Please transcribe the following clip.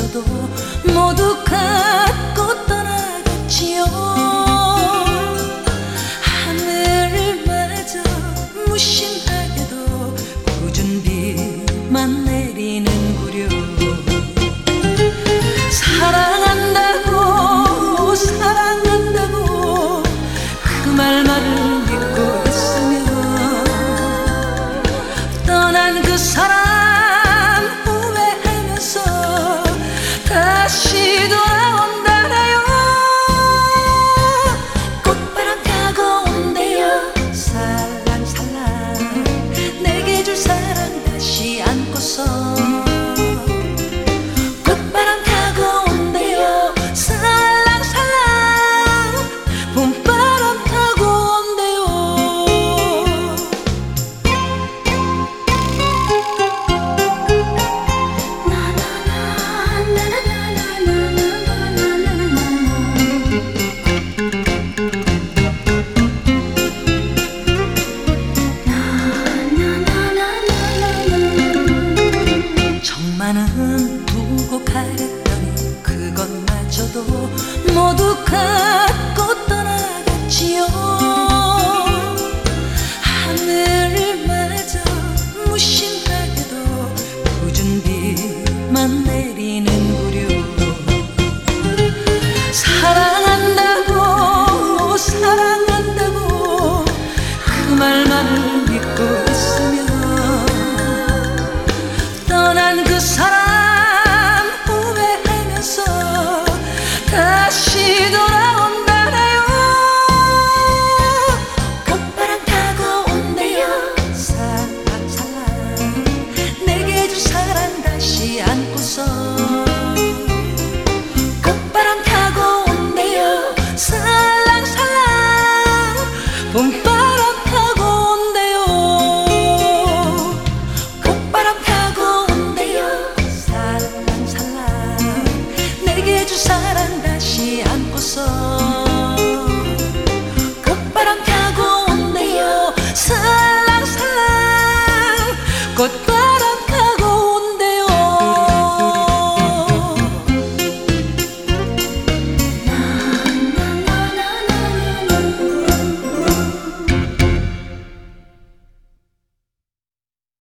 마저도 모두 갖고 떠나갔지요. 하늘을 맞아 무심하게도 굳은 비만 내리는구려. 사랑한다고 사랑한다고 그 말만을 믿고 있으면 떠난 그 사람 후회하면서 다시 돌아온다네요. 꽃바람 타고 온대요. 살랑살랑 내게 줄 사랑 다시 안고서. 꽃바람 타고 온대요. 살랑살랑 봄바람 타고 온대요. 정만은 두고 가랬더니 그것마저도 모두 갖고 떠나갔지요. 하늘을 맞아 무심하게도 굳은 비만 내리는구려. 사랑한다고 사랑한다고 그 말만을 믿고 있으면 떠난 그 사람